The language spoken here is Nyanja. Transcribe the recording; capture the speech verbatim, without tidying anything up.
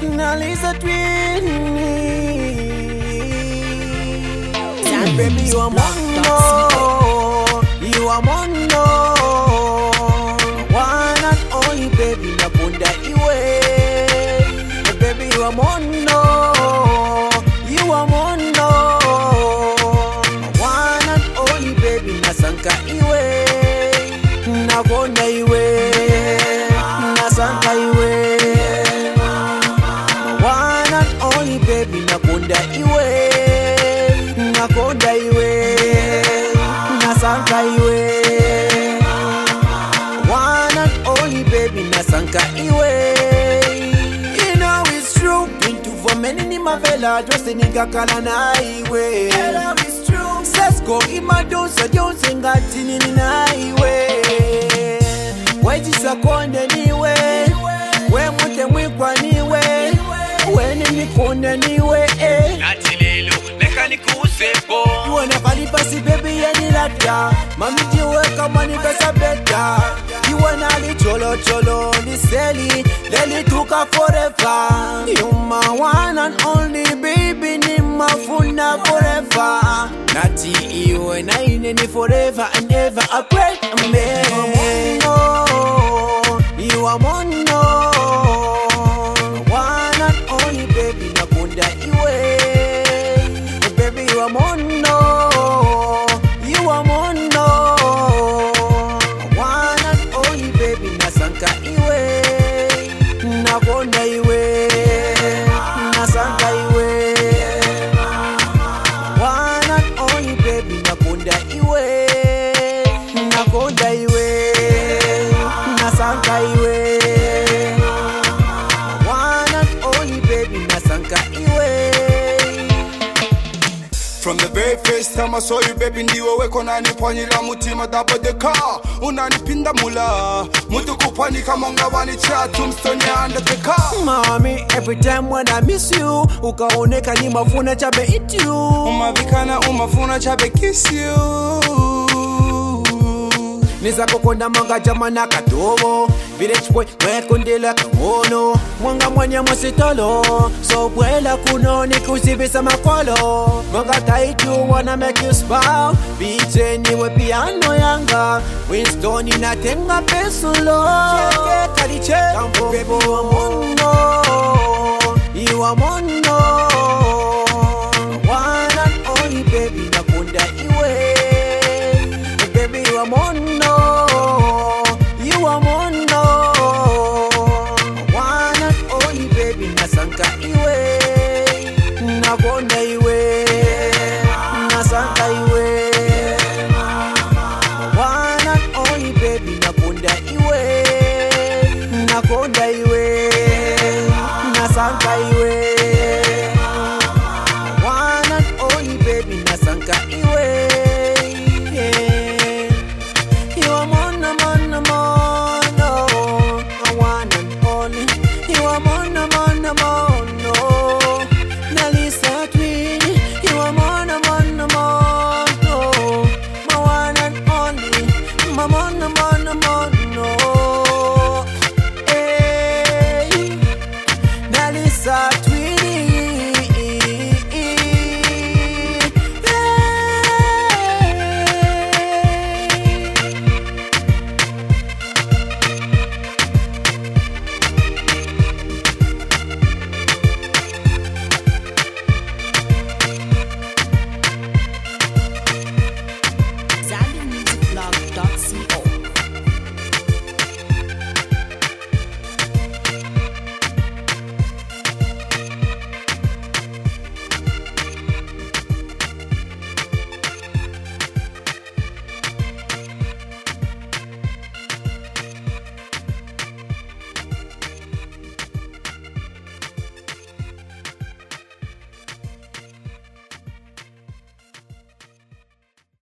Nalisa twin. Baby, you are mono. You are mono. One and only baby, napunda iwe. Baby, you are mono. You are mono. One and only baby, nasanka iwe. Nagonda iwe. Nasanka iwe. One and only baby, nakunda iwe. Nakonda iwe, nasanka iwe. One and only baby, nasanka iwe. You know it's true. Been to for many ni mavela, just in kala na iwe. You know it's true. Sesko ima donsa donsa ngati nini na iwe. Wejisa konde niwe, we mute mwikwa niwe, we nini konde niwe. You wanna bali pasi baby yani lata. Mami jiwe kama ni pesa beta. You wanna li cholo cholo ni seli. Leli tuka forever. You my one and only baby ni mafuna forever. Nati iwe na ineni forever and ever. I pray amen. You are mono. One and only baby nakunda iwe. You are mono, you are mono. One and only baby, nasanka iwe. Nagonda iwe, nasanka iwe. One and only baby, nagonda iwe. Nagonda iwe, nasanka iwe. One and only baby, nasanka iwe. From the very first time I saw you, baby, ndiwe weko nani pwanyila mutima double the car. Unanipinda mula, mutu kupani kama ngawani chatu mstoni under the car. Mommy, every time when I miss you, ukaoneka ni mafuna chabe eat you. Umavikana umafuna chabe kiss you. Niza kukonda manga jamana kadobo. Village boy, mwekundila kamono. Mwanga mwanya mwasitolo. So bwela kuno ni kusibisa makwalo. Mwanga taitu wanna make you smile. Beat niwe piano yanga. Winston inatenga pesulo. Cheke kariche. Kampo baby you are mono. You are mono. One and only baby nakunda iwe. Baby you are mono. You are mono. One and only baby nasanka iwe. Nagonda iwe. Nasanka iwe. One and only baby nagonda iwe. Nagonda iwe.